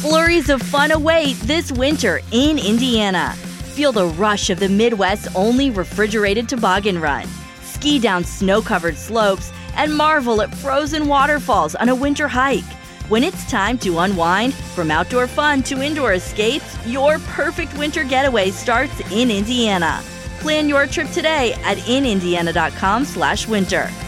Flurries of fun await this winter in Indiana. Feel the rush of the Midwest's only refrigerated toboggan run. Ski down snow-covered slopes and marvel at frozen waterfalls on a winter hike. When it's time to unwind, from outdoor fun to indoor escapes, your perfect winter getaway starts in Indiana. Plan your trip today at inindiana.com/winter.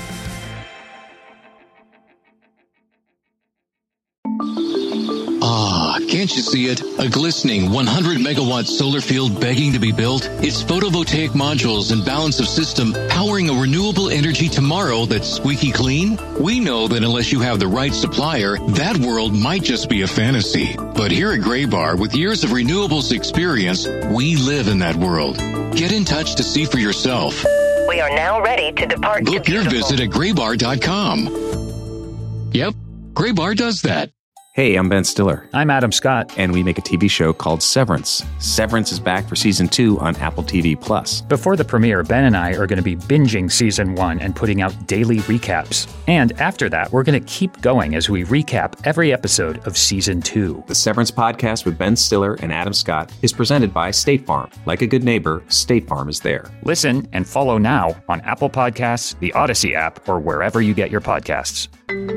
Can't you see it? A glistening 100-megawatt solar field begging to be built? It's photovoltaic modules and balance of system powering a renewable energy tomorrow that's squeaky clean? We know that unless you have the right supplier, that world might just be a fantasy. But here at Graybar, with years of renewables experience, we live in that world. Get in touch to see for yourself. We are now ready to depart. Book your visit at graybar.com. Yep, Graybar does that. Hey, I'm Ben Stiller. I'm Adam Scott. And we make a TV show called Severance. Severance is back for Season 2 on Apple TV+. Before the premiere, Ben and I are going to be binging Season 1 and putting out daily recaps. And after that, we're going to keep going as we recap every episode of Season 2. The Severance podcast with Ben Stiller and Adam Scott is presented by State Farm. Like a good neighbor, State Farm is there. Listen and follow now on Apple Podcasts, the Odyssey app, or wherever you get your podcasts.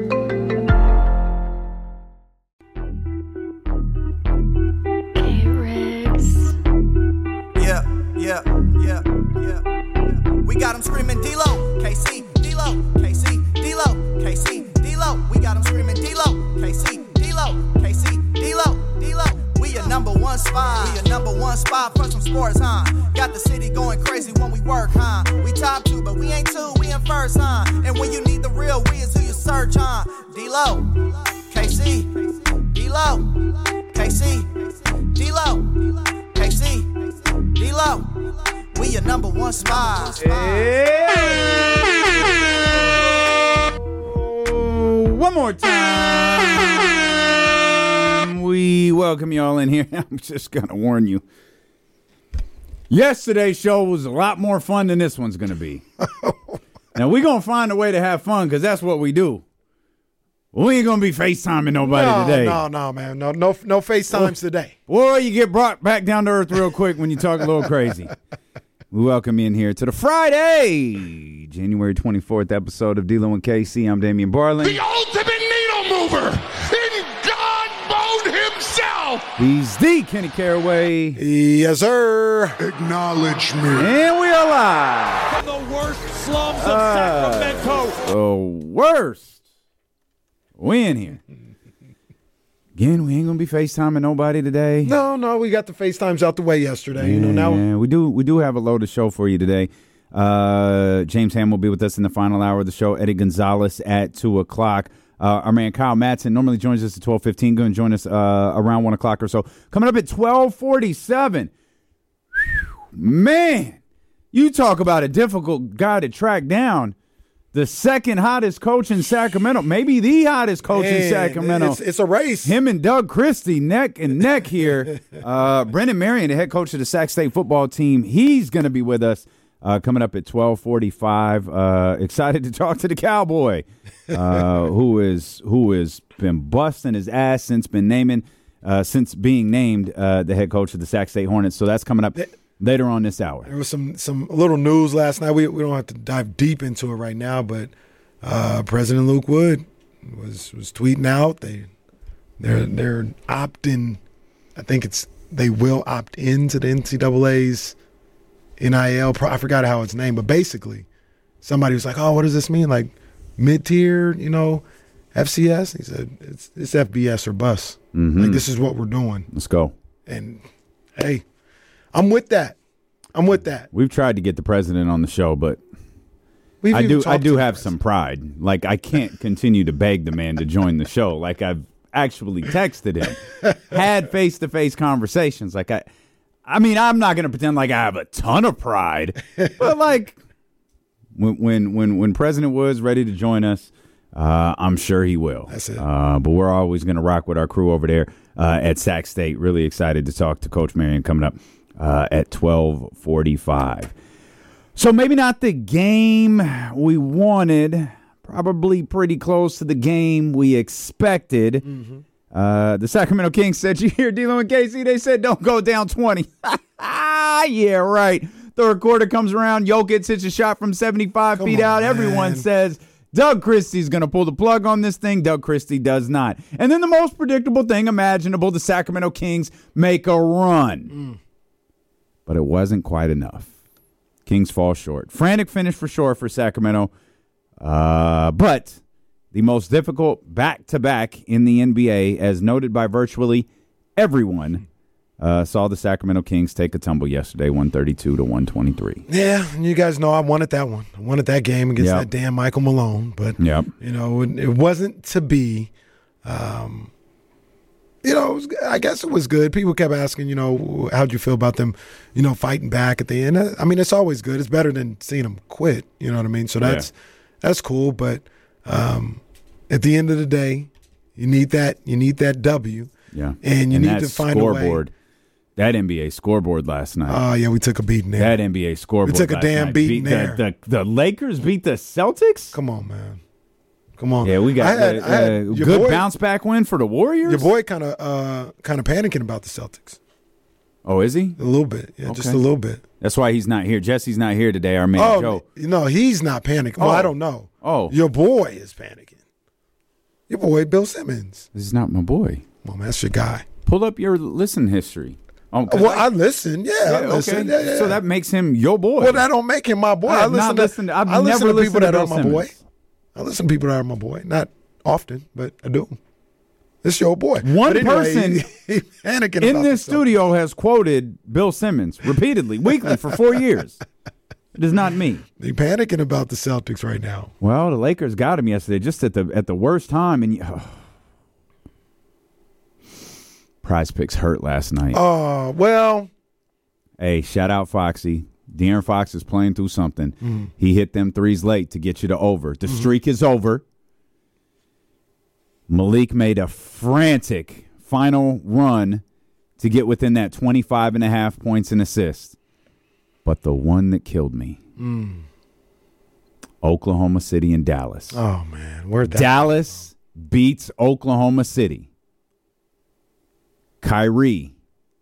We got them screaming D-Lo, KC, D-Lo, KC, D-Lo, KC, D-Lo. We got them screaming D-Lo, KC, D-Lo, KC, D-Lo, D-Lo. We your number one spot. We your number one spot for some sports, huh? Got the city going crazy when we work, huh? We top 2, but we ain't 2, we in first, huh? And when you need the real, we is who you search, huh? D-Lo, KC, D-Lo, KC, D-Lo, KC, D-Lo. We your number one spot. One more time. We welcome y'all in here. I'm just going to warn you. Yesterday's show was a lot more fun than this one's going to be. Now, we're going to find a way to have fun because that's what we do. We ain't going to be FaceTiming nobody today. No, man. No FaceTimes today. Boy, you get brought back down to earth real quick when you talk a little crazy. We welcome you in here to the Friday, January 24th episode of D-Lo and KC. I'm Damian Barling. The ultimate needle mover in God mode himself. He's the Kenny Caraway. Yes, sir. Acknowledge me. And we are live. From the worst slums of Sacramento. The worst. We in here. Again, we ain't gonna be FaceTiming nobody today. No, we got the FaceTimes out the way yesterday. Yeah, we do have a loaded show for you today. James Ham will be with us in the final hour of the show. Eddie Gonzalez at 2:00. Our man Kyle Madsen normally joins us at 12:15. Going to join us around 1 o'clock or so. Coming up at 12:47. Man, you talk about a difficult guy to track down. The second hottest coach in Sacramento, maybe the hottest coach in Sacramento. It's a race. Him and Doug Christie neck and neck here. Brendan Marion, the head coach of the Sac State football team, he's going to be with us coming up at 12:45. Excited to talk to the Cowboy, who has been busting his ass since being named the head coach of the Sac State Hornets. So that's coming up later on this hour. There was some little news last night. We don't have to dive deep into it right now, but President Luke Wood was tweeting out they're opting. I think they will opt into the NCAA's NIL. I forgot how it's named, but basically somebody was like, "Oh, what does this mean? Like mid-tier, FCS?" He said, "It's FBS or bust. Mm-hmm. Like this is what we're doing. Let's go." And hey. I'm with that. We've tried to get the president on the show, but I do have some pride. Like, I can't continue to beg the man to join the show. Like, I've actually texted him, had face-to-face conversations. Like, I mean, I'm not going to pretend like I have a ton of pride, but like when President Wood's ready to join us, I'm sure he will. That's it. But we're always going to rock with our crew over there at Sac State. Really excited to talk to Coach Marion coming up at 12:45. So maybe not the game we wanted, probably pretty close to the game we expected. Mm-hmm. The Sacramento Kings said, you hear D'Lo and KC? They said don't go down 20. Yeah, right. Third quarter comes around. Jokic hits a shot from 75 feet out. Man. Everyone says Doug Christie's going to pull the plug on this thing. Doug Christie does not. And then the most predictable thing imaginable, the Sacramento Kings make a run. But it wasn't quite enough. Kings fall short. Frantic finish for sure for Sacramento. But the most difficult back-to-back in the NBA, as noted by virtually everyone, saw the Sacramento Kings take a tumble yesterday, 132-123. Yeah, and you guys know I wanted that one. I wanted that game against that damn Michael Malone. But, it wasn't to be. I guess it was good. People kept asking, how'd you feel about them, fighting back at the end? I mean, it's always good. It's better than seeing them quit. You know what I mean? So that's cool. But at the end of the day, you need that W. Yeah. And you need to find scoreboard. a way. That NBA scoreboard last night. Oh, yeah, we took a beating there. That NBA scoreboard. We took a damn beating there. The Lakers beat the Celtics? Come on, man. Come on. Yeah, we got a good bounce back win for the Warriors. Your boy kind of panicking about the Celtics. Oh, is he? A little bit. Yeah, just a little bit. That's why he's not here. Jesse's not here today, our man Joe. No, he's not panicking. Well, I don't know. Oh. Your boy is panicking. Your boy, Bill Simmons. This is not my boy. Well, man, that's your guy. Pull up your listen history. I listen. Yeah, I listen. Okay. Yeah. So that makes him your boy. Well, that don't make him my boy. I've never listened to people that are my boy. Simmons. I listen to people that are my boy. Not often, but I do. It's your boy. One person in this studio has quoted Bill Simmons repeatedly, weekly, for 4 years. It is not me. They're panicking about the Celtics right now. Well, the Lakers got him yesterday, just at the worst time, and Prize Picks hurt last night. Oh, well. Hey, shout out Foxy. De'Aaron Fox is playing through something. Mm-hmm. He hit them threes late to get you to over. The streak is over. Malik made a frantic final run to get within that 25.5 points and assists. But the one that killed me, Oklahoma City and Dallas. Oh, man. Where'd that Dallas beats Oklahoma City. Kyrie,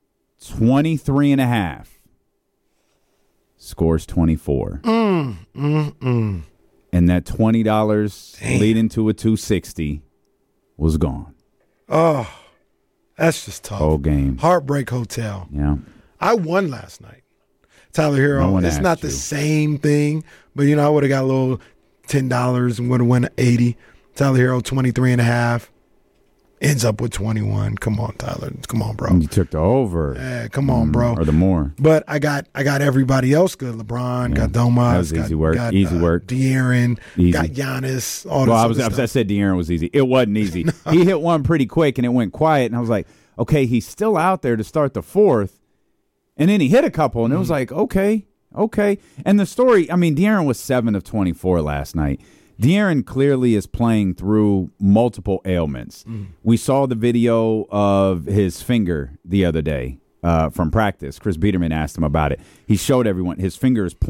23.5. Scores 24. And that $20 leading to a $260 was gone. Oh, that's just tough. Whole game. Heartbreak Hotel. Yeah. I won last night. Tyler Hero, it's not the same thing, but, I would have got a little $10 and would have won 80. Tyler Hero, 23.5. Ends up with 21. Come on, Tyler. Come on, bro. You took the over. Yeah, come on, bro. Or the more. But I got everybody else good. LeBron, got Domas. That was easy work. Easy work. De'Aaron, got Giannis. I said De'Aaron was easy. It wasn't easy. No. He hit one pretty quick, and it went quiet. And I was like, okay, he's still out there to start the fourth. And then he hit a couple, and it was like, okay. And the story, De'Aaron was 7 of 24 last night. De'Aaron clearly is playing through multiple ailments. We saw the video of his finger the other day from practice. Chris Biederman asked him about it. He showed everyone his finger is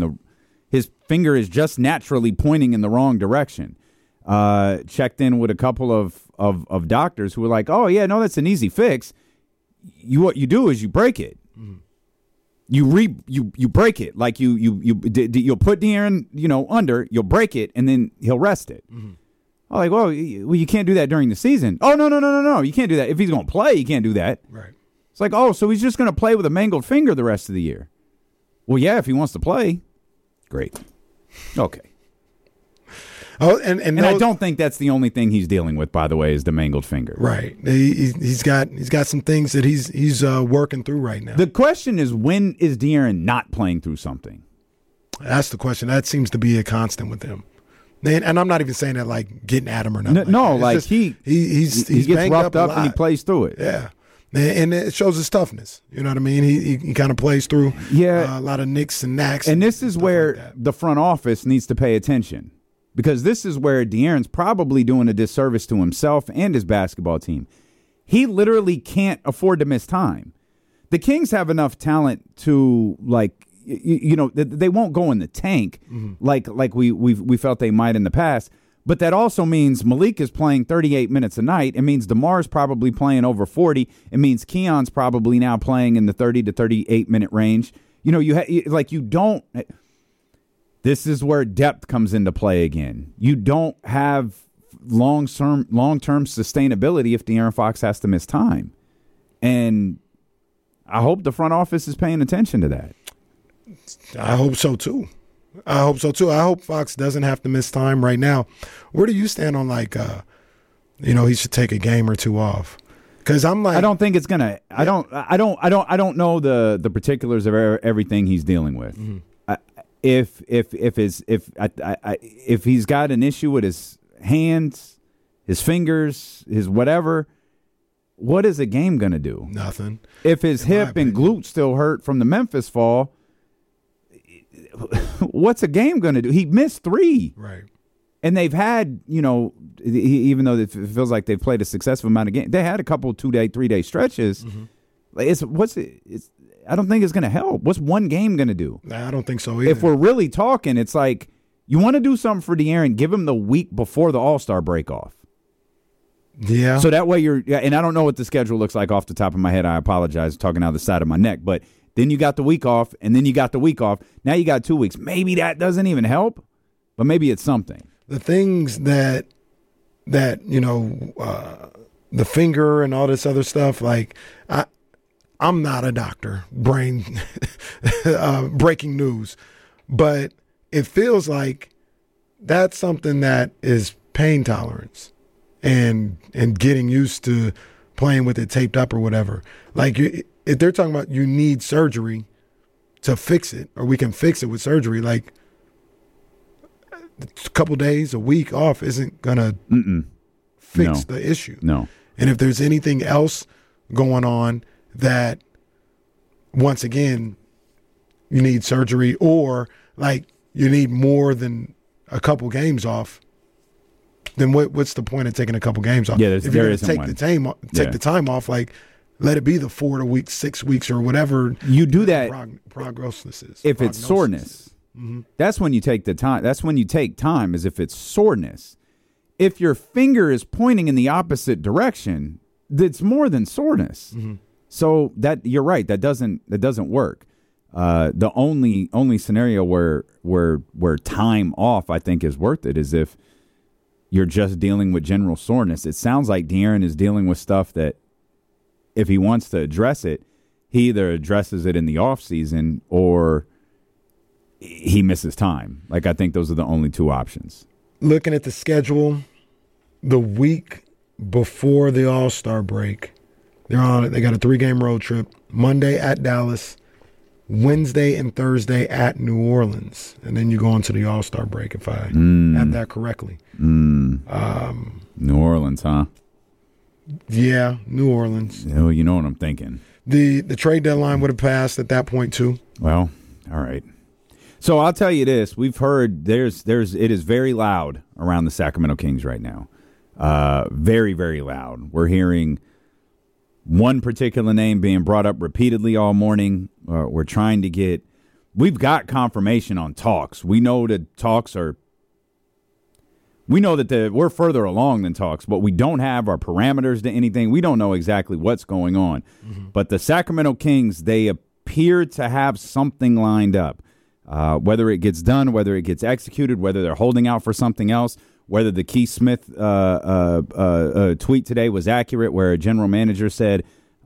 just naturally pointing in the wrong direction. Checked in with a couple of doctors who were like, "Oh yeah, no, that's an easy fix. What you do is you break it." You break it, like you'll put De'Aaron under, you'll break it, and then he'll rest it. I'm like, well, you can't do that during the season. Oh no, you can't do that. If he's going to play, you can't do that. Right. It's like, oh, so he's just going to play with a mangled finger the rest of the year. Well, yeah, if he wants to play, great. Okay. Oh, and I don't think that's the only thing he's dealing with, by the way, is the mangled finger. Right. He's got some things that he's working through right now. The question is, when is De'Aaron not playing through something? That's the question. That seems to be a constant with him. And I'm not even saying that like getting at him or nothing. No, he gets roughed up and he plays through it. Yeah. And it shows his toughness. You know what I mean? He kind of plays through a lot of nicks and knacks. And this is where the front office needs to pay attention. Because this is where De'Aaron's probably doing a disservice to himself and his basketball team. He literally can't afford to miss time. The Kings have enough talent to, they won't go in the tank like we felt they might in the past. But that also means Malik is playing 38 minutes a night. It means DeMar's probably playing over 40. It means Keon's probably now playing in the 30 to 38-minute range. You know, you don't – this is where depth comes into play again. You don't have long-term sustainability if De'Aaron Fox has to miss time. And I hope the front office is paying attention to that. I hope so, too. I hope Fox doesn't have to miss time right now. Where do you stand on he should take a game or two off? Because I'm like, I don't think it's gonna. I don't know the particulars of everything he's dealing with. Mm-hmm. If he's got an issue with his hands, his fingers, his whatever, what is a game gonna do? Nothing. If his hip and glute still hurt from the Memphis fall. What's a game going to do? He missed 3. Right. And they've had, even though it feels like they've played a successful amount of games, they had a couple 2-day, 3-day stretches. Mm-hmm. I don't think it's going to help. What's one game going to do? I don't think so either. If we're really talking, it's like you want to do something for De'Aaron, give him the week before the All-Star break off. Yeah. So that way and I don't know what the schedule looks like off the top of my head. I apologize, talking out of the side of my neck, but then you got the week off, and then you got the week off. Now you got 2 weeks. Maybe that doesn't even help, but maybe it's something. The things that the finger and all this other stuff, like I'm not a doctor, breaking news, but it feels like that's something that is pain tolerance and getting used to playing with it taped up or whatever. Like if they're talking about you need surgery to fix it, or we can fix it with surgery, like a couple days, a week off isn't going to fix the issue. No. And if there's anything else going on that, once again, you need surgery or like you need more than a couple games off, then what's the point of taking a couple games off? Yeah, if you're going to take the time off, like let it be the 4 to week, 6 weeks or whatever. You do that prognosis is. If it's soreness, that's when you take the time. That's when you take time, is if it's soreness. If your finger is pointing in the opposite direction, that's more than soreness. Mm-hmm. So that you're right. That doesn't work. The only scenario where time off, I think, is worth it is if you're just dealing with general soreness. It sounds like De'Aaron is dealing with stuff that, if he wants to address it, he either addresses it in the off season or he misses time. Like, I think those are the only two options. Looking at the schedule, the week before the All-Star break, they got a 3-game road trip. Monday at Dallas, Wednesday and Thursday at New Orleans, and then you go into the All-Star break, if I have that correctly. New Orleans, huh? Yeah, New Orleans. Oh, you know what I'm thinking. The trade deadline would have passed at that point too. Well, all right. So I'll tell you this: we've heard it is very loud around the Sacramento Kings right now. Very, very loud. We're hearing one particular name being brought up repeatedly all morning. We're trying to get. We've got confirmation on talks. We know that talks are. We know that we're further along than talks, but we don't have our parameters to anything. We don't know exactly what's going on. Mm-hmm. But the Sacramento Kings, they appear to have something lined up. Whether it gets done, whether it gets executed, whether they're holding out for something else, whether the Keith Smith tweet today was accurate, where a general manager said,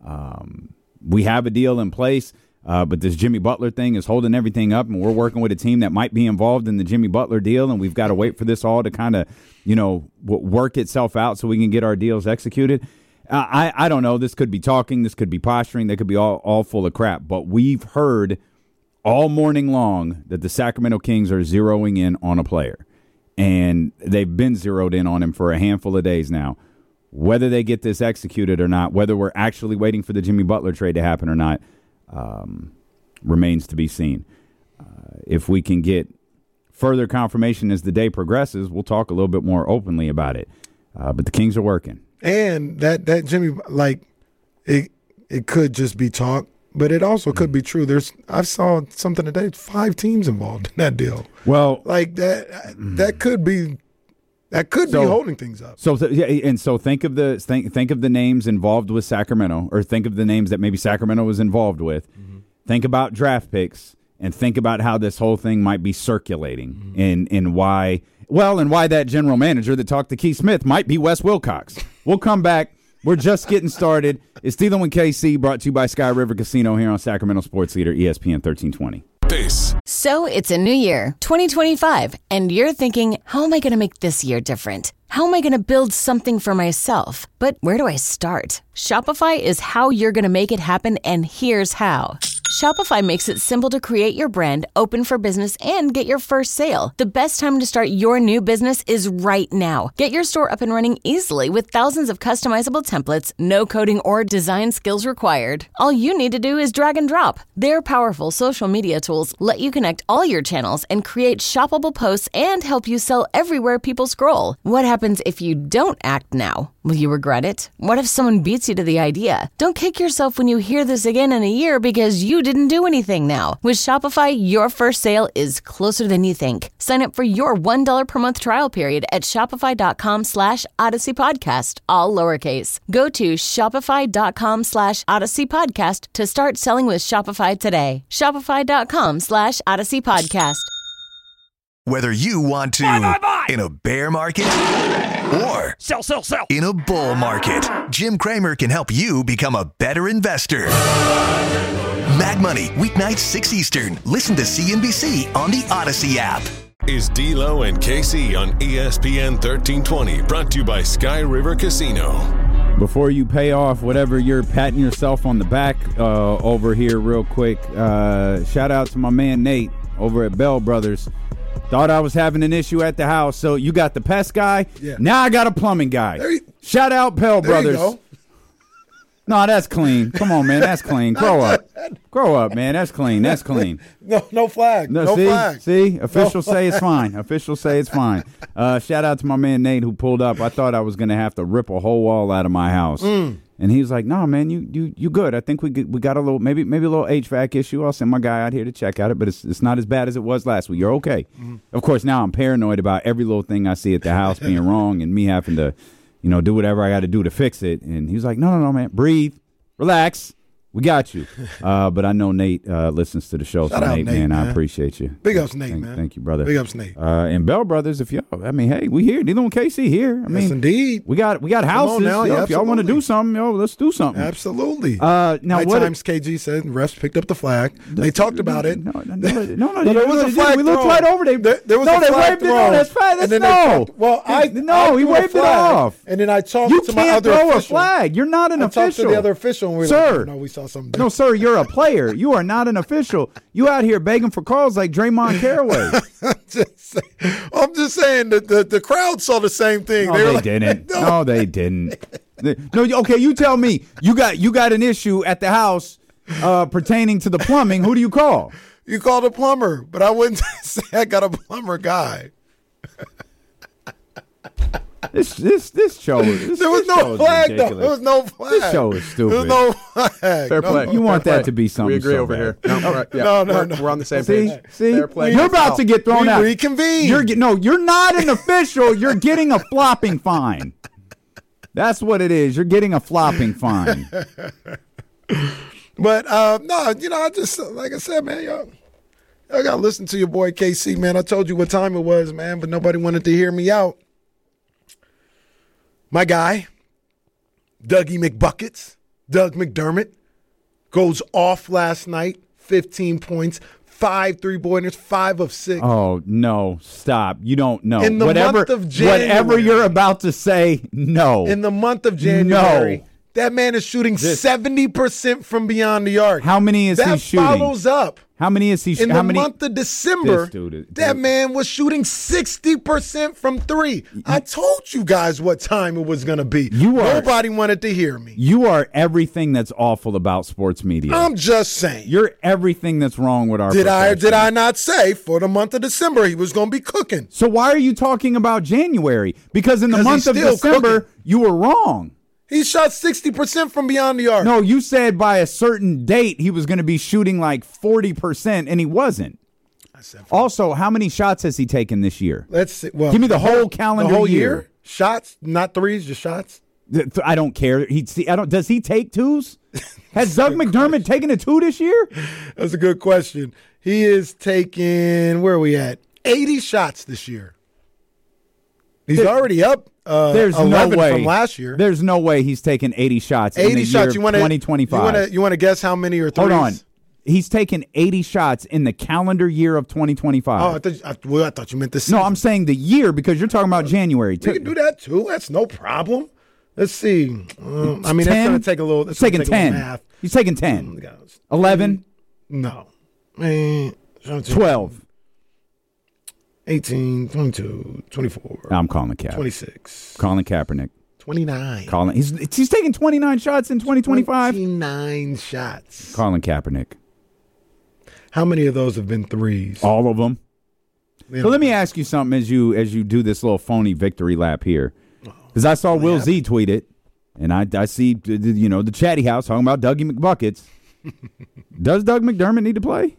we have a deal in place, but this Jimmy Butler thing is holding everything up, and we're working with a team that might be involved in the Jimmy Butler deal, and we've got to wait for this all to kind of, work itself out so we can get our deals executed. I don't know. This could be talking. This could be posturing. They could be all full of crap. But we've heard all morning long that the Sacramento Kings are zeroing in on a player, and they've been zeroed in on him for a handful of days now. Whether they get this executed or not, whether we're actually waiting for the Jimmy Butler trade to happen or not, remains to be seen. If we can get further confirmation as the day progresses, we'll talk a little bit more openly about it. But the Kings are working. And that Jimmy, it could just be talk, but it also could be true. I saw something today, 5 teams involved in that deal. Well, that could be That could be holding things up. So think of the names involved with Sacramento, or think of the names that maybe Sacramento was involved with. Mm-hmm. Think about draft picks, and think about how this whole thing might be circulating, and why that general manager that talked to Keith Smith might be Wes Wilcox. We'll come back. We're just getting started. It's Dealing with KC, brought to you by Sky River Casino here on Sacramento Sports Leader ESPN 1320. So it's a new year, 2025, and you're thinking, how am I going to make this year different? How am I going to build something for myself? But where do I start? Shopify is how you're going to make it happen, and here's how. Shopify makes it simple to create your brand, open for business, and get your first sale. The best time to start your new business is right now. Get your store up and running easily with thousands of customizable templates, no coding or design skills required. All you need to do is drag and drop. Their powerful social media tools let you connect all your channels and create shoppable posts and help you sell everywhere people scroll. What happens if you don't act now? Will you regret it? What if someone beats you to the idea? Don't kick yourself when you hear this again in a year because you didn't do anything now. With Shopify, your first sale is closer than you think. Sign up for your $1 per month trial period at shopify.com/Odyssey Podcast, all lowercase. Go to shopify.com/Odyssey Podcast to start selling with Shopify today. Shopify.com/Odyssey Podcast. Whether you want to buy. In a bear market or sell in a bull market, Jim Cramer can help you become a better investor. Mad Money, weeknights 6 Eastern. Listen to CNBC on the Odyssey app. Is D'Lo and KC on ESPN 1320, brought to you by Sky River Casino. Before you pay off whatever you're patting yourself on the back over here real quick, shout out to my man Nate over at Bell Brothers. Thought I was having an issue at the house, so you got the pest guy. Yeah. Now I got a plumbing guy. Shout out Bell Brothers. No, that's clean. Come on, man. That's clean. Grow up. Grow up, man. That's clean. That's clean. No flag. No flag. See? Officials say it's fine. Officials say it's fine. Shout out to my man Nate who pulled up. I thought I was going to have to rip a whole wall out of my house. And he was like, "No, man, you good. I think we got a little, maybe a little HVAC issue. I'll send my guy out here to check out it, but it's not as bad as it was last week. You're okay." Of course, now I'm paranoid about every little thing I see at the house being wrong and me having to, do whatever I got to do to fix it. And he was like, no, man, breathe, relax. We got you. But I know Nate listens to the show. Shout out Nate, man. I appreciate you. Big ups, Nate, man. Thank you, brother. Big ups, Nate. And Bell Brothers, hey, we here. Dealing with KC here. Yes, indeed. We got houses. Now, if y'all want to do something, let's do something. Absolutely. Now, times KG said refs picked up the flag. They talked about it. No. There was a flag. We looked right over there. There was a flag thrown. That's fine. That's he waved it off. And then I talked to my other official. You can't throw a flag. You're not an official. I talked to the other official, and we were like, we saw something different. No, sir, you're a player. You are not an official. You out here begging for calls like Draymond Caraway. I'm just saying that the crowd saw the same thing. No, didn't. No, they didn't. No, okay, you tell me. You got an issue at the house pertaining to the plumbing. Who do you call? You call the plumber, but I wouldn't say I got a plumber guy. This show is there was no flag though. There was no flag. This show is stupid. There was no flag. Fair play. You want that to be something? We agree so over bad. here. No. We're on the same page. See, fair play. You're about to get thrown out. Reconvene. You're not an official. You're getting a flopping fine. That's what it is. You're getting a flopping fine. But no, I just like I said, man, y'all gotta listen to your boy KC, man. I told you what time it was, man, but nobody wanted to hear me out. My guy, Dougie McBuckets, Doug McDermott, goes off last night, 15 points, 5 3-pointers, 5 of 6. Oh, no, stop. You don't know. In the month of January. Whatever you're about to say, no. In the month of January. No. That man is shooting 70% from beyond the arc. How many is he shooting? That follows up. How many is he shooting? In the month of December, that man was shooting 60% from 3. I told you guys what time it was going to be. Nobody wanted to hear me. You are everything that's awful about sports media. I'm just saying. You're everything that's wrong with our profession. Did I not say for the month of December he was going to be cooking? So why are you talking about January? Because in the month of December, you were wrong. He shot 60% from beyond the arc. No, you said by a certain date he was going to be shooting like 40%, and he wasn't. Also, how many shots has he taken this year? Let's see. Well, give me the whole calendar the whole year. Shots, not threes, just shots. I don't care. Does he take twos? Has Doug McDermott taken a 2 this year? That's a good question. He is taking, where are we at? 80 shots this year. He's already up. There's 11 no way from last year. There's no way he's taken 80 shots. 80 in the shots. Year 2025. You want to guess how many are threes? Hold on. He's taken 80 shots in the calendar year of 2025. Oh, I thought you meant this. No, I'm saying the year because you're talking about January. We can do that too. That's no problem. Let's see. That's going to take a little. He's taking 10. Math. He's taking 10. 11. No. 12. 18, 22, 24. I'm calling Cap. 26. Calling Kaepernick. 29. He's taking 29 shots in 2025. 29 shots. Calling Kaepernick. How many of those have been threes? All of them. So let me ask you something as you do this little phony victory lap here. Because I saw Will Z tweet it, and I see the Chatty House talking about Dougie McBuckets. Does Doug McDermott need to play?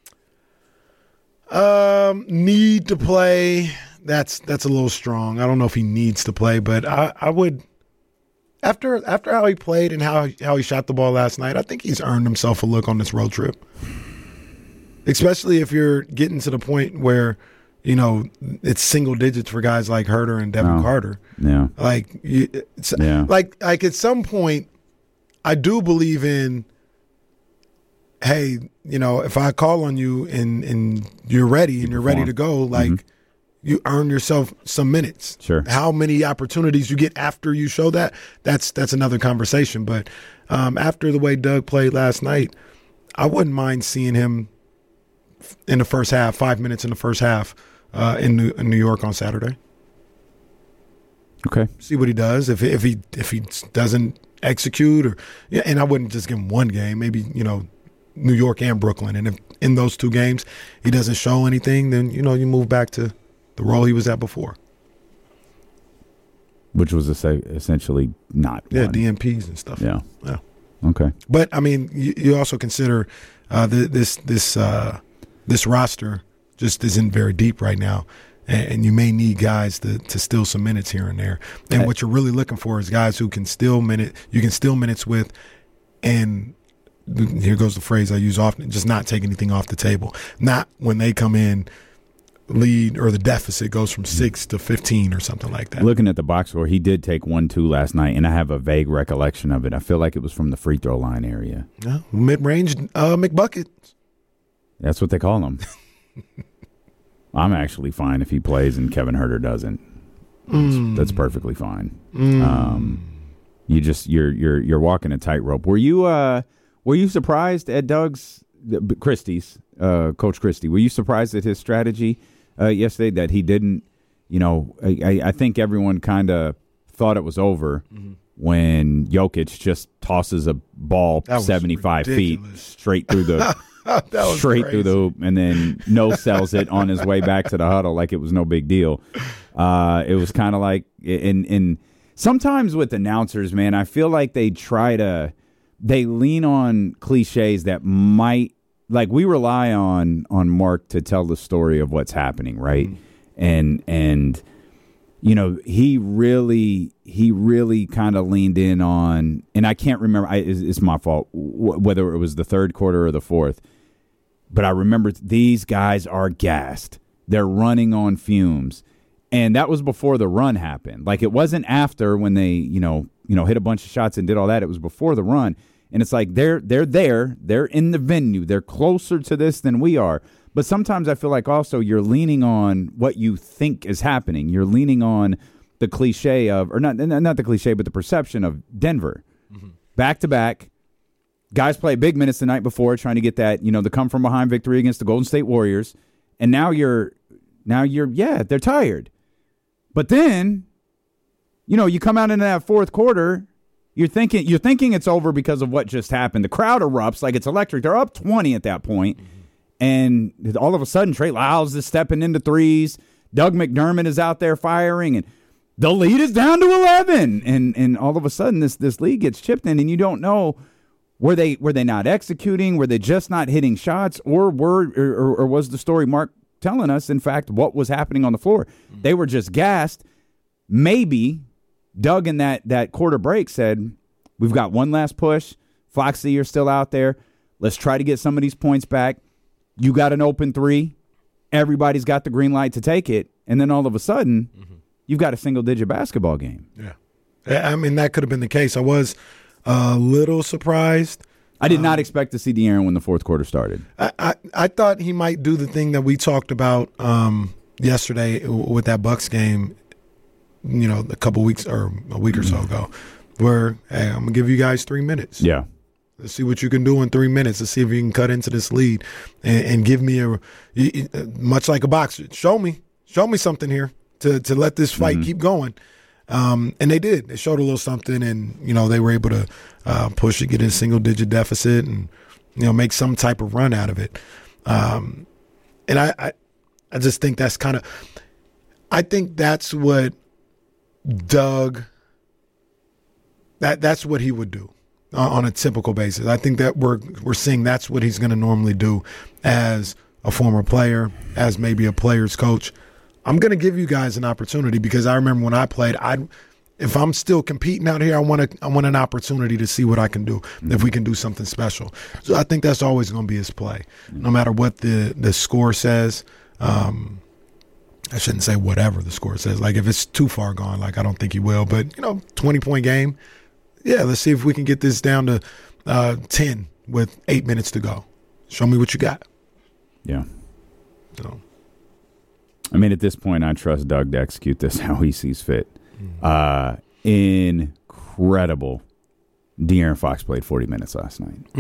Need to play. That's a little strong. I don't know if he needs to play, but I would. After how he played and how he shot the ball last night, I think he's earned himself a look on this road trip. Especially if you're getting to the point where, it's single digits for guys like Herter and Devin Carter. Yeah. Like at some point, I do believe in, hey, if I call on you and you're ready and you're ready to go, like you earn yourself some minutes. Sure. How many opportunities you get after you show that's another conversation. But after the way Doug played last night, I wouldn't mind seeing him in the first half, 5 minutes in the first half in New York on Saturday. Okay. See what he does. If he doesn't execute and I wouldn't just give him one game, maybe, New York and Brooklyn. And if in those two games he doesn't show anything, then, you move back to the role he was at before. Which was essentially not one. DMPs and stuff. Yeah. Okay. But, I mean, you also consider this roster just isn't very deep right now. And you may need guys to steal some minutes here and there. And what you're really looking for is guys who can steal minutes with, and here goes the phrase I use often, just not take anything off the table. Not when they come in, lead, or the deficit goes from 6 to 15 or something like that. Looking at the box score, he did take 1-2 last night, and I have a vague recollection of it. I feel like it was from the free throw line area. Yeah, mid-range McBucket. That's what they call him. I'm actually fine if he plays and Kevin Herter doesn't. That's perfectly fine. You're walking a tightrope. Were you surprised at Coach Christie? Were you surprised at his strategy yesterday that he didn't? I think everyone kind of thought it was over when Jokic just tosses a ball 75 feet straight through the. Through the hoop, and then sells it on his way back to the huddle like it was no big deal. It was kind of like, and sometimes with announcers, man, I feel like they lean on cliches that might, like we rely on Mark to tell the story of what's happening, right? And he really kind of leaned in on, and I can't remember, it's my fault, whether it was the third quarter or the fourth, but I remember these guys are gassed. They're running on fumes. And that was before the run happened. Like, it wasn't after when they, hit a bunch of shots and did all that. It was before the run. And it's like they're there. They're in the venue. They're closer to this than we are. But sometimes I feel like also you're leaning on what you think is happening. You're leaning on the cliche of, or not the cliche, but the perception of Denver. Back-to-back. Guys play big minutes the night before trying to get that, the come-from-behind victory against the Golden State Warriors. And now you're they're tired. But then, you come out into that fourth quarter, you're thinking it's over because of what just happened. The crowd erupts like it's electric. They're up 20 at that point. And all of a sudden, Trey Lyles is stepping into threes. Doug McDermott is out there firing, and the lead is down to 11. And all of a sudden, this lead gets chipped in, and you don't know Were they not executing? Were they just not hitting shots? Or was the story Mark telling us, in fact, what was happening on the floor? They were just gassed. Maybe Doug in that quarter break said, we've got one last push. Foxy, you're still out there. Let's try to get some of these points back. You got an open three. Everybody's got the green light to take it. And then all of a sudden, you've got a single-digit basketball game. Yeah. I mean, that could have been the case. I was a little surprised. I did not expect to see De'Aaron when the fourth quarter started. I thought he might do the thing that we talked about yesterday with that Bucks game, a couple weeks or a week or so ago, where, hey, I'm going to give you guys 3 minutes. Yeah. Let's see what you can do in 3 minutes. Let's see if you can cut into this lead and give me much like a boxer. Show me something here to let this fight keep going. And they did. They showed a little something, and they were able to push it, get a single-digit deficit, and make some type of run out of it. And I just think that's kind of. I think that's what Doug. That's what he would do on a typical basis. I think that we're seeing that's what he's going to normally do as a former player, as maybe a player's coach. I'm going to give you guys an opportunity because I remember when I played, if I'm still competing out here, I want an opportunity to see what I can do, if we can do something special. So I think that's always going to be his play, no matter what the score says. I shouldn't say whatever the score says. Like if it's too far gone, like I don't think he will. But 20-point game. Yeah, let's see if we can get this down to 10 with 8 minutes to go. Show me what you got. Yeah. So, I mean, at this point, I trust Doug to execute this how he sees fit. Incredible. De'Aaron Fox played 40 minutes last night.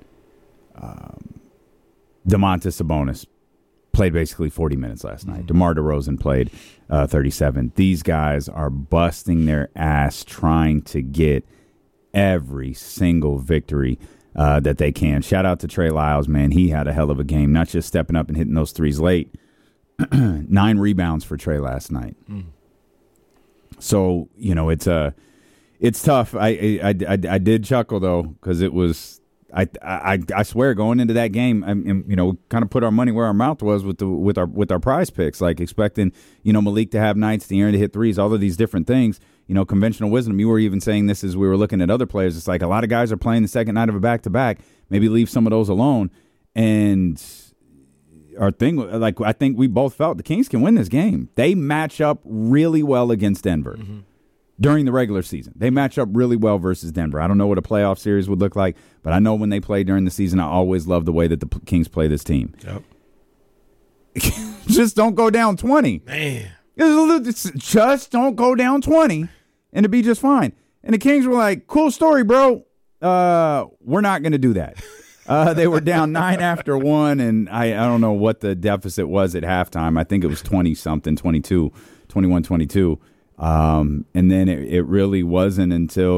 Domantas Sabonis played basically 40 minutes last night. DeMar DeRozan played 37. These guys are busting their ass trying to get every single victory that they can. Shout out to Trey Lyles, man. He had a hell of a game, not just stepping up and hitting those threes late. 9 rebounds for Trey last night. So, it's tough. I did chuckle, though, because it was I swear going into that game, kind of put our money where our mouth was with our prize picks, like expecting, Malik to have nights, De'Aaron to hit threes, all of these different things. Conventional wisdom. You were even saying this as we were looking at other players. It's like a lot of guys are playing the second night of a back-to-back. Maybe leave some of those alone. And our thing, like I think we both felt the Kings can win this game. They match up really well against Denver during the regular season. They match up really well versus Denver. I don't know what a playoff series would look like, but I know when they play during the season, I always love the way that the Kings play this team. Yep. Just don't go down 20. Man. Just don't go down 20 and it'll be just fine. And the Kings were like, cool story, bro. We're not going to do that. They were down 9 after 1, and I don't know what the deficit was at halftime. I think it was 20-something, 21-22. And then it really wasn't until,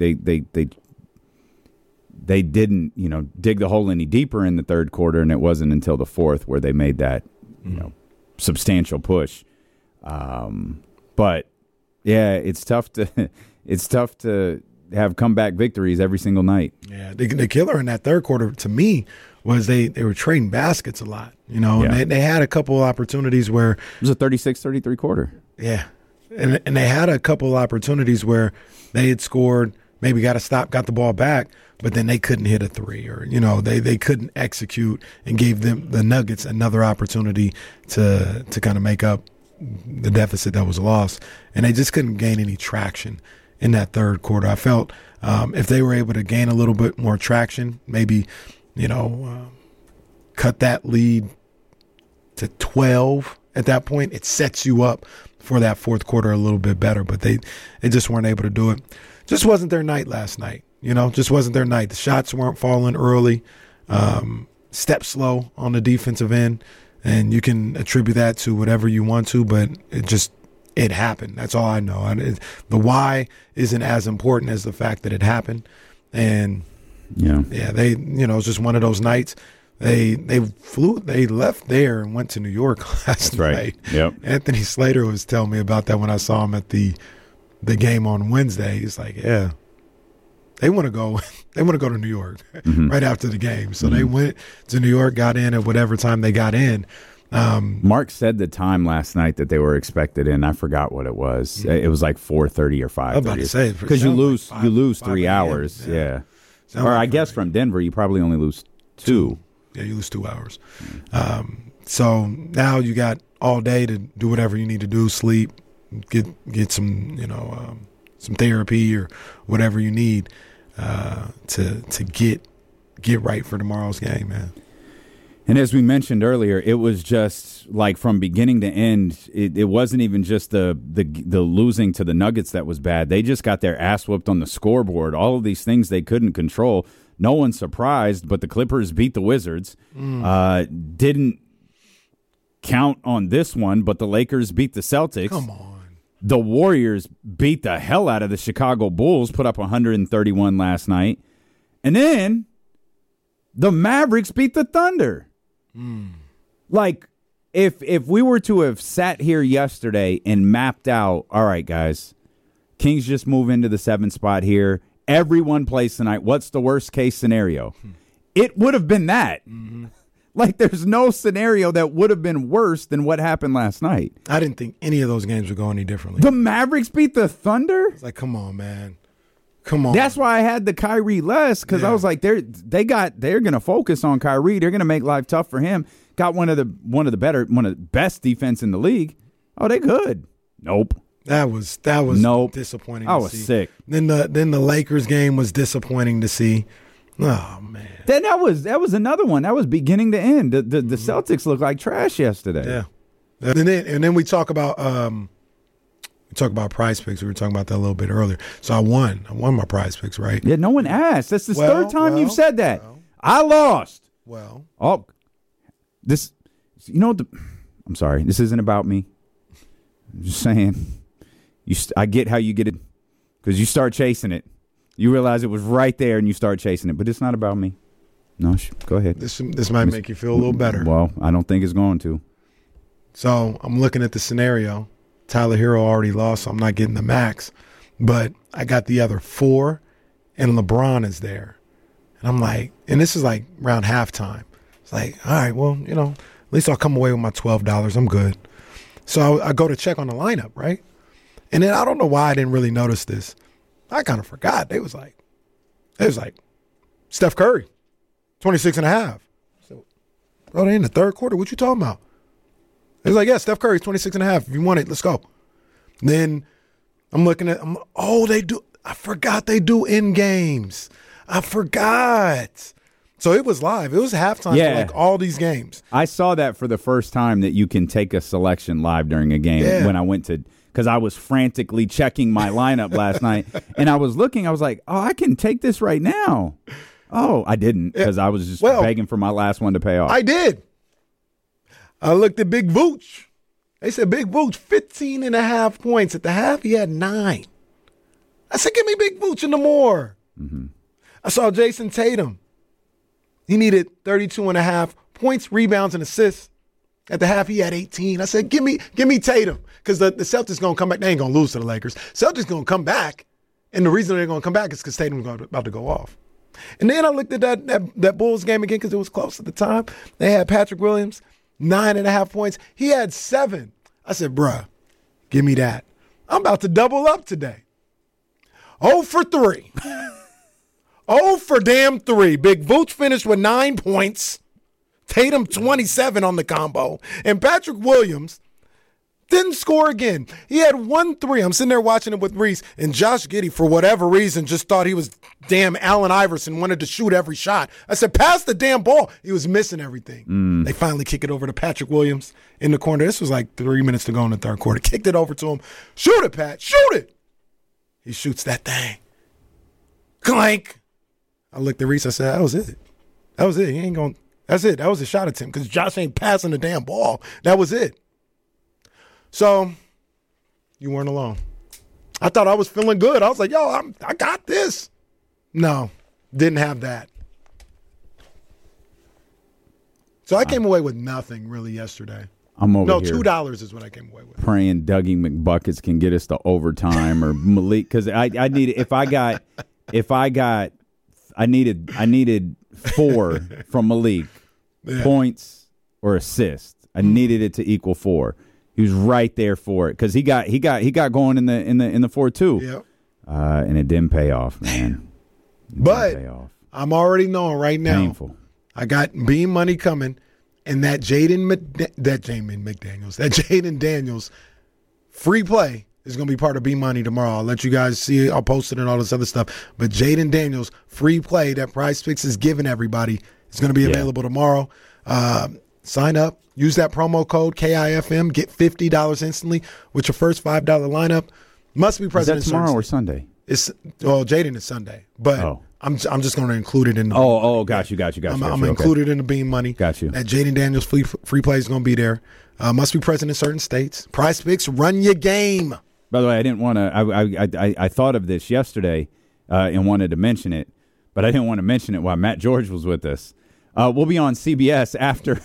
they didn't, dig the hole any deeper in the third quarter, and it wasn't until the fourth where they made that, substantial push. But yeah, it's tough to have comeback victories every single night. Yeah, the killer in that third quarter to me was they were trading baskets a lot, and they had a couple opportunities where it was a 36-33 quarter. Yeah. And they had a couple opportunities where they had scored, maybe got a stop, got the ball back, but then they couldn't hit a three, or they couldn't execute, and gave them the Nuggets another opportunity to kind of make up the deficit that was lost, and they just couldn't gain any traction in that third quarter. I felt if they were able to gain a little bit more traction, maybe cut that lead to 12 at that point, it sets you up for that fourth quarter a little bit better, but they just weren't able to do it. Just wasn't their night last night, just wasn't their night. The shots weren't falling early, step slow on the defensive end, and you can attribute that to whatever you want to, but it happened. That's all I know. The why isn't as important as the fact that it happened, and they, it was just one of those nights. They left there and went to New York last night. Right. Yep. Anthony Slater was telling me about that when I saw him at the game on Wednesday. He's like, yeah, they want to go. They want to go to New York right after the game. So they went to New York, got in at whatever time they got in. Mark said the time last night that they were expected in. I forgot what it was. It was like 4:30 or 5:30. I was about to say, because you lose 3 hours. Yeah. Or I guess from Denver, you probably only lose 2. Yeah, you lose 2 hours. So now you got all day to do whatever you need to do, sleep, get some, some therapy or whatever you need to get right for tomorrow's game, man. And as we mentioned earlier, it was just like from beginning to end, it wasn't even just the losing to the Nuggets that was bad. They just got their ass whooped on the scoreboard. All of these things they couldn't control. No one's surprised, but the Clippers beat the Wizards. Didn't count on this one, but the Lakers beat the Celtics. Come on. The Warriors beat the hell out of the Chicago Bulls, put up 131 last night. And then the Mavericks beat the Thunder. Like, if we were to have sat here yesterday and mapped out, all right, guys, Kings just move into the 7th spot here. Everyone plays tonight. What's the worst case scenario? It would have been that. Like, there's no scenario that would have been worse than what happened last night. I didn't think any of those games would go any differently. The Mavericks beat the Thunder? It's like, come on, man. Come on. That's why I had the Kyrie less, because I was like, they're going to focus on Kyrie. They're going to make life tough for him. Got one of the best defense in the league. Oh, they good. Nope. That was disappointing. I was sick. Then the Lakers game was disappointing to see. Oh man. Then that was another one. That was beginning to end. The Celtics looked like trash yesterday. Yeah. And then we talk about Prize Picks. We were talking about that a little bit earlier. So I won my Prize Picks, right? Yeah, no one asked. That's the third time you've said that. I lost. This, I'm sorry. This isn't about me. I'm just saying. I get how you get it, because you start chasing it. You realize it was right there, and you start chasing it. But it's not about me. No, go ahead. This might make you feel a little better. Well, I don't think it's going to. So I'm looking at the scenario. Tyler Hero already lost, so I'm not getting the max. But I got the other 4, and LeBron is there. And I'm like, and this is like around halftime. It's like, all right, well, at least I'll come away with my $12. I'm good. So I go to check on the lineup, right? And then I don't know why I didn't really notice this. I kind of forgot. It was like Steph Curry, 26.5. So, they in the third quarter. What you talking about? It was like, yeah, Steph Curry's 26.5. If you want it, let's go. Then I'm looking at, they do. I forgot they do end games. I forgot. So it was live. It was halftime for like all these games. I saw that for the first time, that you can take a selection live during a game when I went to, because I was frantically checking my lineup last night. And I was looking, I was like, I can take this right now. Oh, I didn't, because I was just begging for my last one to pay off. I did. I looked at Big Vooch. They said Big Vooch, 15.5 points. At the half, he had 9. I said, give me Big Vooch and the more. I saw Jason Tatum. He needed 32.5 points, rebounds, and assists. At the half, he had 18. I said, give me Tatum, because the Celtics going to come back. They ain't going to lose to the Lakers. Celtics going to come back, and the reason they're going to come back is because Tatum's about to go off. And then I looked at that Bulls game again, because it was close at the time. They had Patrick Williams, 9.5 points. He had 7. I said, bruh, give me that. I'm about to double up today. 0 for 3. 0 for damn 3. Big Vooch finished with 9 points. Tatum 27 on the combo. And Patrick Williams didn't score again. He had 1 3. I'm sitting there watching it with Reese, and Josh Giddey, for whatever reason, just thought he was damn Allen Iverson, wanted to shoot every shot. I said, pass the damn ball. He was missing everything. They finally kick it over to Patrick Williams in the corner. This was like 3 minutes to go in the third quarter. Kicked it over to him. Shoot it, Pat. Shoot it. He shoots that thing. Clank. I looked at Reese. I said, that was it. That was it. He ain't going. That's it. That was a shot at him, because Josh ain't passing the damn ball. That was it. So you weren't alone. I thought I was feeling good. I was like, yo, I got this. No, didn't have that. So I came away with nothing really yesterday. I'm over here. No, $2 is what I came away with. Praying Dougie McBuckets can get us to overtime, or Malik, because I need, if I got if I needed 4 from Malik points or assists. I needed it to equal 4. He was right there for it because he got going in the 4 too. Yep. And it didn't pay off, man. But I'm already knowing right now. Painful. I got Beam money coming, and that Jaden Daniels free play is going to be part of Beam money tomorrow. I'll let you guys see it. I'll post it and all this other stuff. But Jaden Daniels free play that Prize Picks is giving everybody is going to be available tomorrow. Sign up. Use that promo code KIFM. Get $50 instantly with your first $5 lineup. Must be present. Is that tomorrow or Sunday? Jaden is Sunday, but I'm just going to include it in. Got you. I'm included in the Beam money. Got you. That Jaden Daniels free play is going to be there. Must be present in certain states. Prize Picks, run your game. By the way, I didn't want to. I thought of this yesterday and wanted to mention it, but I didn't want to mention it while Matt George was with us. We'll be on CBS after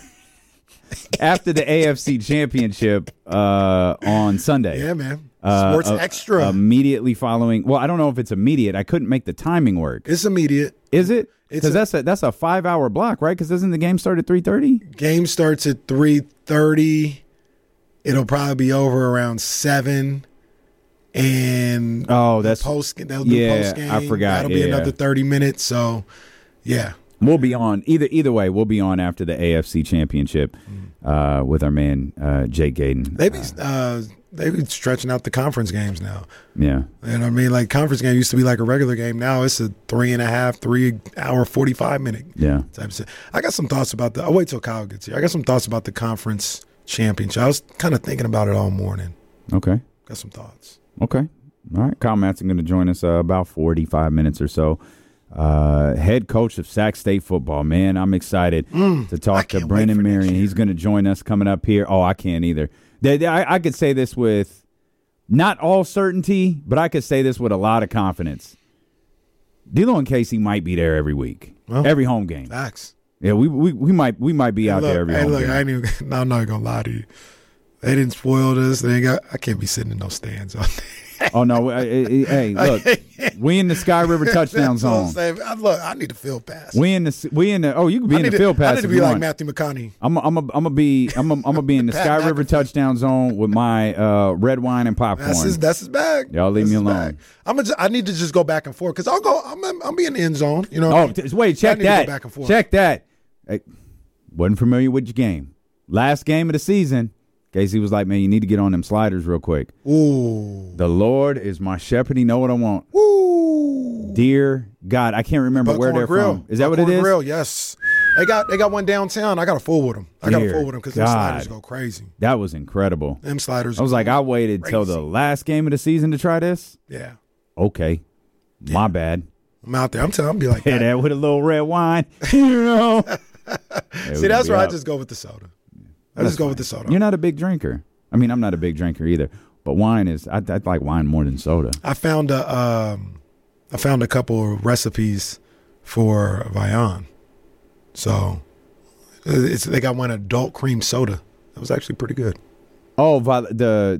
the AFC Championship on Sunday. Yeah, man. Sports Extra. Immediately following. Well, I don't know if it's immediate. I couldn't make the timing work. It's immediate. Is it? Because that's a 5-hour block, right? Because doesn't the game start at 3:30? Game starts at 3:30. It'll probably be over around 7. And they'll do post game. I forgot. That'll be another 30 minutes. So, yeah. We'll be on either way. We'll be on after the AFC Championship with our man Jake Gaden. They've been stretching out the conference games now. Yeah, you know what I mean. Like conference game used to be like a regular game. Now it's a 3-hour 45-minute. Yeah. Type of. I got some thoughts about I'll wait till Kyle gets here. I got some thoughts about the conference championship. I was kind of thinking about it all morning. Okay. Got some thoughts. Okay. All right. Kyle Matson going to join us about 45 minutes or so. Head coach of Sac State football, man. I'm excited to talk to Brennan Marion. He's going to join us coming up here. Oh, I can't either. I could say this with not all certainty, but I could say this with a lot of confidence. D'Lo and Casey might be there every week, every home game. Facts. Yeah, we might be out there every home game. I'm not gonna lie to you. They didn't spoil this. I can't be sitting in those stands all day. Oh, no. Hey, look. We in the Sky River touchdown zone. Look, I need a field pass. We in the. Oh, you can be in the field pass. I need to be like Matthew McConaughey. I'm gonna be in the Sky River touchdown zone with my red wine and popcorn. That's his bag. Y'all leave me alone. I need to just go back and forth because I'll be in the end zone. You know. Wait, check that. Go back and forth. Check that. Hey, wasn't familiar with your game. Last game of the season. Casey was like, man, you need to get on them sliders real quick. Ooh. The Lord is my shepherd. He know what I want. Ooh. Dear God, I can't remember where they're from. Is that what it is? Grill, yes. They got one downtown. I got a full with them. Because them sliders go crazy. That was incredible. Them sliders. I was like, I waited till the last game of the season to try this. Yeah. Okay. Yeah. My bad. I'm out there. I'm be like that with a little red wine. You know. See, that's where I just go with the soda. I just go with the soda. You're not a big drinker. I mean, I'm not a big drinker either. But wine is. I like wine more than soda. I found a couple of recipes for Vion. So they got one adult cream soda. That was actually pretty good. Oh, the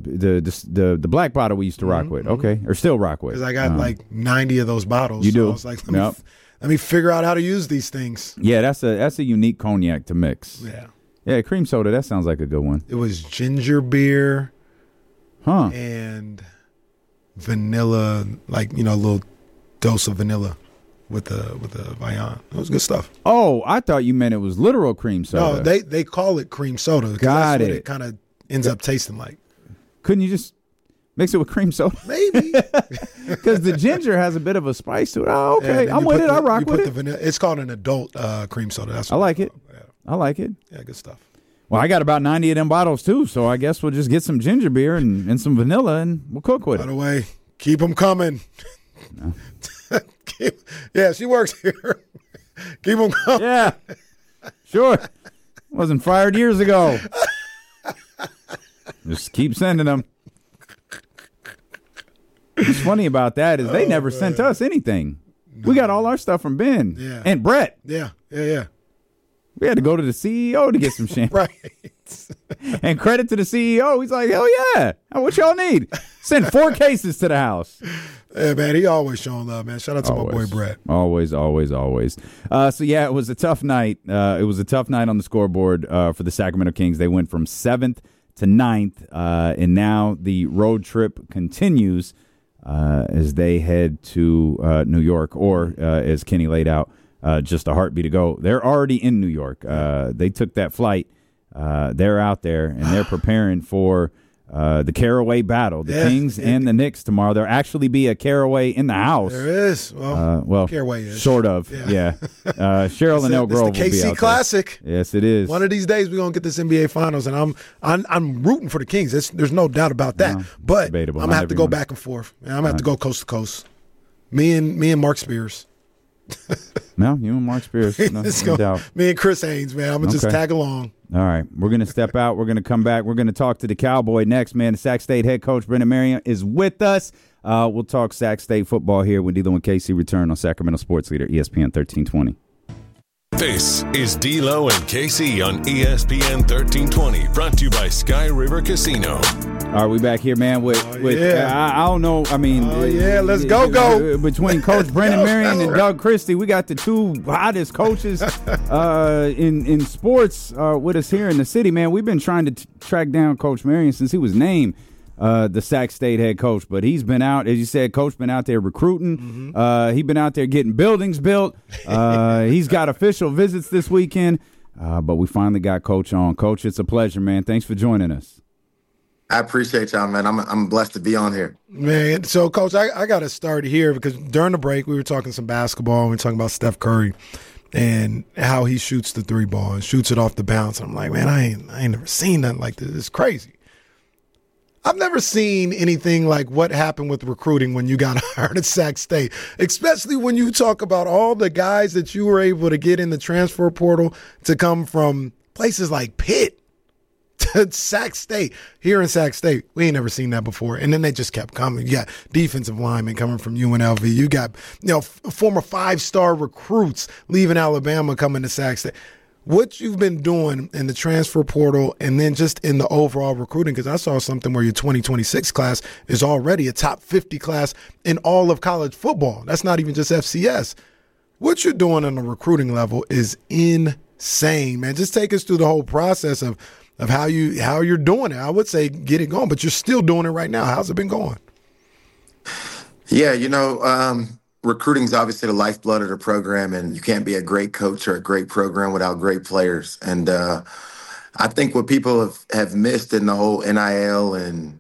black bottle we used to rock with. Okay, or still rock with. Because I got like 90 of those bottles. You do. So I was like, let me figure out how to use these things. Yeah, that's a unique cognac to mix. Yeah. Yeah, cream soda, that sounds like a good one. It was ginger beer and vanilla, like, a little dose of vanilla with the Vion. It was good stuff. Oh, I thought you meant it was literal cream soda. No, they call it cream soda. Got that's it. What it kind of ends up tasting like. Couldn't you just mix it with cream soda? Maybe. Because the ginger has a bit of a spice to it. Oh, okay. I'm with it. I rock with it. Vanilla. It's called an adult cream soda. That's what I like it. I like it. Yeah, good stuff. Well, I got about 90 of them bottles, too, so I guess we'll just get some ginger beer and some vanilla, and we'll cook with it. By the way, keep them coming. No. Yeah, she works here. Keep them coming. Yeah, sure. Wasn't fired years ago. Just keep sending them. What's funny about that is they never sent us anything. No. We got all our stuff from Ben and Brett. Yeah. We had to go to the CEO to get some champagne. Right. And credit to the CEO. He's like, hell yeah. What y'all need? Send 4 cases to the house. Yeah, man, he always showing love, man. Shout out to my boy Brett. Always. So, yeah, it was a tough night. It was a tough night on the scoreboard for the Sacramento Kings. They went from 7th to 9th, and now the road trip continues as they head to New York, or as Kenny laid out, just a heartbeat ago. They're already in New York. They took that flight. They're out there, and they're preparing for the Caraway battle, the Kings and the Knicks tomorrow. There'll actually be a Caraway in the house. There is. Well, Caraway is. Sort of, yeah. Cheryl and Elk Grove will be out there. It's the KC Classic. Yes, it is. One of these days we're going to get this NBA Finals, and I'm rooting for the Kings. There's no doubt about that. No, but debatable. I'm going to have to go back and forth. I'm going to have to go coast to coast. Me and Mark Spears. No, you and Mark Spears. No doubt. Me and Chris Haynes, man. I'm going to just tag along. All right. We're going to step out. We're going to come back. We're going to talk to the Cowboy next, man. The Sac State head coach, Brennan Marion, is with us. We'll talk Sac State football here when D'Lo and KC return on Sacramento Sports Leader, ESPN 1320. This is D'Lo and KC on ESPN 1320, brought to you by Sky River Casino. All right, we back here, man, with I don't know, I mean. Let's go. Between Coach Brennan Marion and Doug Christie, we got the two hottest coaches in sports with us here in the city, man. We've been trying to track down Coach Marion since he was named the Sac State head coach, but he's been out, as you said, Coach been out there recruiting. He's been out there getting buildings built. He's got official visits this weekend, but we finally got Coach on. Coach, it's a pleasure, man. Thanks for joining us. I appreciate y'all, man. I'm blessed to be on here. Man, so, Coach, I got to start here because during the break we were talking some basketball and we were talking about Steph Curry and how he shoots the three ball and shoots it off the bounce. I'm like, man, I ain't never seen nothing like this. It's crazy. I've never seen anything like what happened with recruiting when you got hired at Sac State, especially when you talk about all the guys that you were able to get in the transfer portal to come from places like Pitt to Sac State. Here in Sac State, we ain't never seen that before. And then they just kept coming. You got defensive linemen coming from UNLV. You got, former 5-star recruits leaving Alabama coming to Sac State. What you've been doing in the transfer portal and then just in the overall recruiting, because I saw something where your 2026 class is already a top 50 class in all of college football. That's not even just FCS. What you're doing on the recruiting level is insane, man. Just take us through the whole process of how you're doing it. I would say get it going, but you're still doing it right now. How's it been going? Yeah, recruiting is obviously the lifeblood of the program, and you can't be a great coach or a great program without great players. And I think what people have missed in the whole NIL and,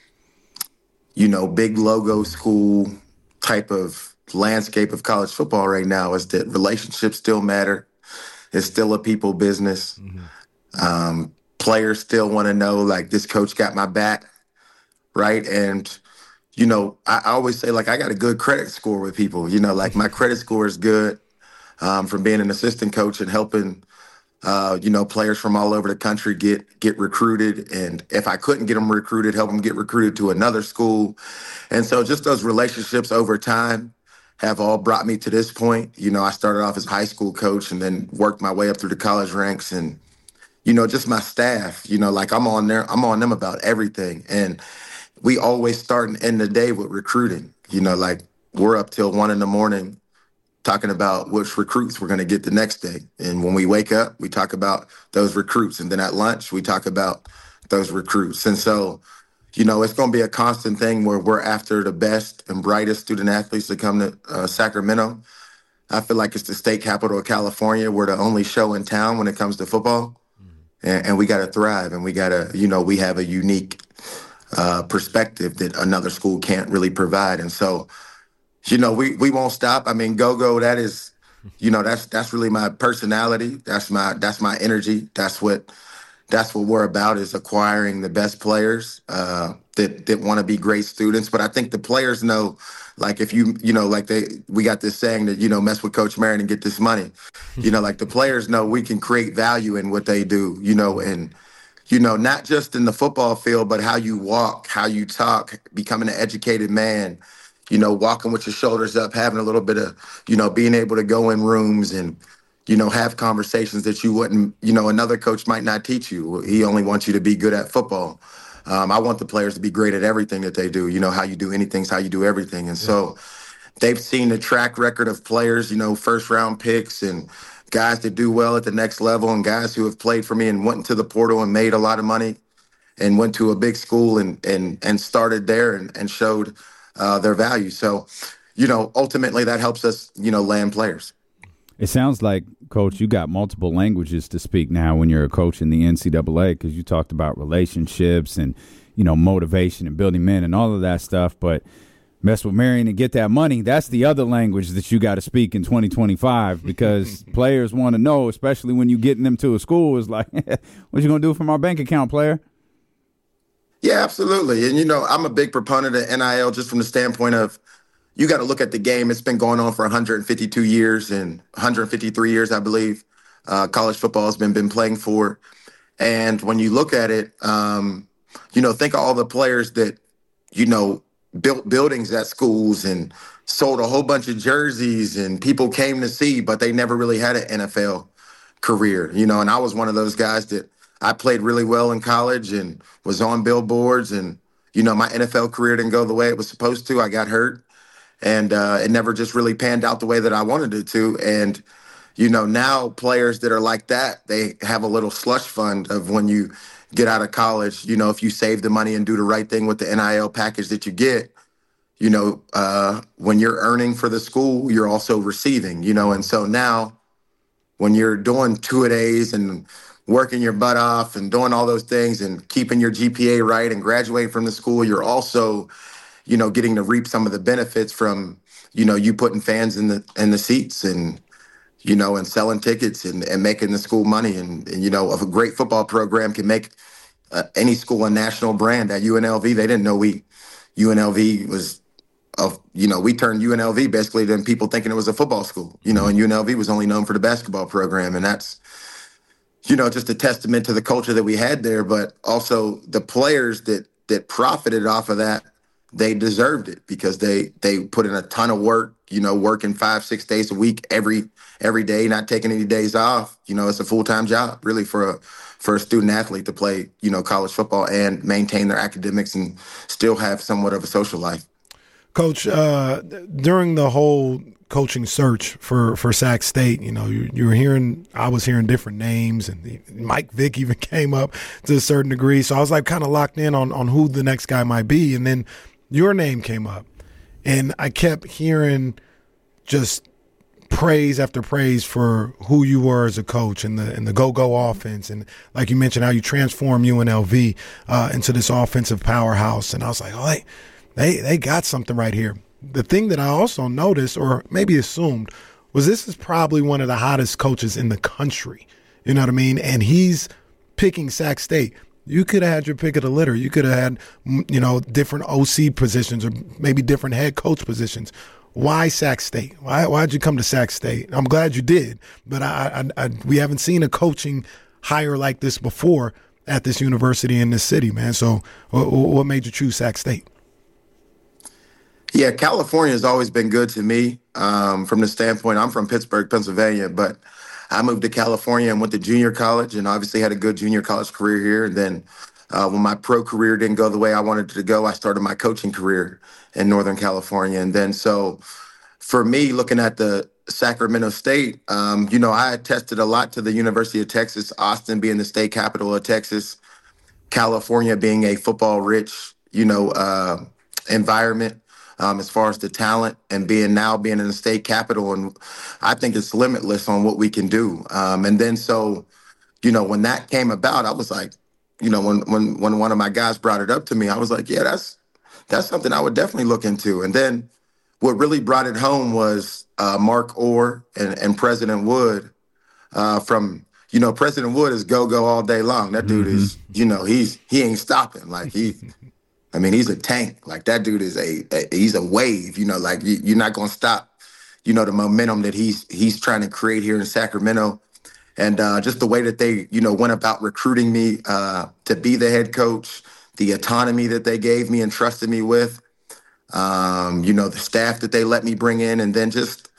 big logo school type of landscape of college football right now is that relationships still matter. It's still a people business. Mm-hmm. Players still want to know, like, this coach got my back, right? And I always say, like, I got a good credit score with people. My credit score is good from being an assistant coach and helping, players from all over the country get recruited. And if I couldn't get them recruited, help them get recruited to another school. And so just those relationships over time have all brought me to this point. I started off as a high school coach and then worked my way up through the college ranks. And, just my staff, I'm on them about everything. And we always start and end the day with recruiting. We're up till 1 a.m. talking about which recruits we're going to get the next day. And when we wake up, we talk about those recruits. And then at lunch, we talk about those recruits. And so, it's going to be a constant thing where we're after the best and brightest student athletes to come to Sacramento. I feel like it's the state capital of California. We're the only show in town when it comes to football. And we got to thrive. And we got to, we have a unique perspective that another school can't really provide. And so, we won't stop. I mean, go, that is, that's really my personality. That's my energy. That's what we're about, is acquiring the best players that want to be great students. But I think the players know, like, if we got this saying that, mess with Coach Marion and get this money. The players know we can create value in what they do, and not just in the football field, but how you walk, how you talk, becoming an educated man, walking with your shoulders up, having a little bit of, being able to go in rooms and, have conversations that you wouldn't, another coach might not teach you. He only wants you to be good at football. I want the players to be great at everything that they do. How you do anything's how you do everything. And so they've seen the track record of players, first round picks and guys that do well at the next level and guys who have played for me and went into the portal and made a lot of money and went to a big school and started there and showed their value. So, ultimately that helps us, land players. It sounds like, Coach, you got multiple languages to speak now when you're a coach in the NCAA, because you talked about relationships and, motivation and building men and all of that stuff. But mess with Marion and get that money, that's the other language that you got to speak in 2025, because players want to know, especially when you're getting them to a school, is like, what you going to do from our bank account, player? Yeah, absolutely. And, I'm a big proponent of NIL just from the standpoint of, you got to look at the game. It's been going on for 152 years and 153 years, I believe. College football has been playing for. And when you look at it, think of all the players that, built buildings at schools and sold a whole bunch of jerseys and people came to see, but they never really had an NFL career, and I was one of those guys that I played really well in college and was on billboards. And, my NFL career didn't go the way it was supposed to. I got hurt. And it never just really panned out the way that I wanted it to. And, now players that are like that, they have a little slush fund of when you get out of college, if you save the money and do the right thing with the NIL package that you get, when you're earning for the school, you're also receiving, and so now when you're doing two-a-days and working your butt off and doing all those things and keeping your GPA right and graduating from the school, you're also getting to reap some of the benefits from, you putting fans in the seats and, and selling tickets and making the school money. And a great football program can make any school a national brand. At UNLV, they didn't know UNLV was, we turned UNLV basically to people thinking it was a football school, and UNLV was only known for the basketball program. And that's, just a testament to the culture that we had there, but also the players that profited off of that. They deserved it because they put in a ton of work, working 5-6 days a week, every day, not taking any days off. It's a full-time job really for a student athlete to play, college football and maintain their academics and still have somewhat of a social life. Coach, during the whole coaching search for Sac State, you were hearing, I was hearing different names, and Mike Vick even came up to a certain degree. So I was like kind of locked in on who the next guy might be. And then your name came up, and I kept hearing just praise after praise for who you were as a coach and the go-go offense. And like you mentioned, how you transformed UNLV into this offensive powerhouse. And I was like, oh, they got something right here. The thing that I also noticed, or maybe assumed, was this is probably one of the hottest coaches in the country. You know what I mean? And he's picking Sac State. You could have had your pick of the litter. You could have had, different OC positions or maybe different head coach positions. Why Sac State? Why'd you come to Sac State? I'm glad you did, but we haven't seen a coaching hire like this before at this university in this city, man. So what made you choose Sac State? Yeah, California has always been good to me from the standpoint. I'm from Pittsburgh, Pennsylvania, but I moved to California and went to junior college and obviously had a good junior college career here. And then when my pro career didn't go the way I wanted it to go, I started my coaching career in Northern California. And then so for me, looking at the Sacramento State, I attested a lot to the University of Texas, Austin being the state capital of Texas, California being a football-rich, environment. As far as the talent and being in the state capital. And I think it's limitless on what we can do. And then so, when that came about, I was like, when one of my guys brought it up to me, I was like, yeah, that's something I would definitely look into. And then what really brought it home was Mark Orr and President Wood President Wood is go all day long. That dude is, he ain't stopping. Like he's a tank. Like that dude is he's a wave, like you're not going to stop, the momentum that he's trying to create here in Sacramento. And just the way that they, went about recruiting me to be the head coach, the autonomy that they gave me and trusted me with, the staff that they let me bring in. And then just,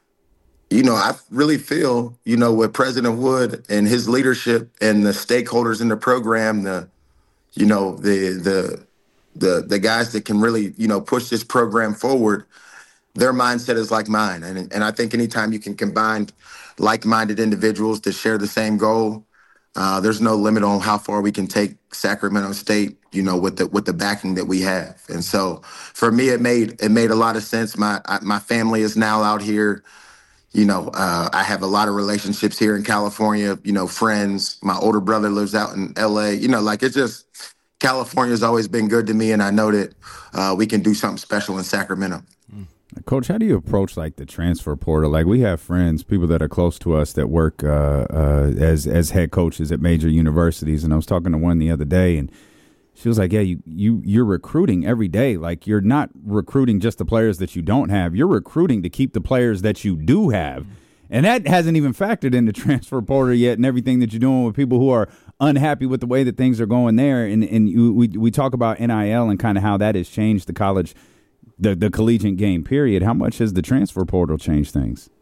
I really feel, with President Wood and his leadership and the stakeholders in the program, the you know, the guys that can really, you know, push this program forward, their mindset is like mine. And I think anytime you can combine like-minded individuals that share the same goal, there's no limit on how far we can take Sacramento State, you know, with the backing that we have. And so for me, it made a lot of sense. My family is now out here. You know, I have a lot of relationships here in California, you know, friends. My older brother lives out in LA. You know, like, it's just, California's always been good to me, and I know that we can do something special in Sacramento. Coach, how do you approach, like, the transfer portal? Like, we have friends, people that are close to us that work as head coaches at major universities, and I was talking to one the other day, and she was like, yeah, you're recruiting every day. Like, you're not recruiting just the players that you don't have. You're recruiting to keep the players that you do have. And that hasn't even factored into transfer portal yet and everything that you're doing with people who are unhappy with the way that things are going there. And we talk about NIL and kind of how that has changed the college, the collegiate game, period. How much has the transfer portal changed things?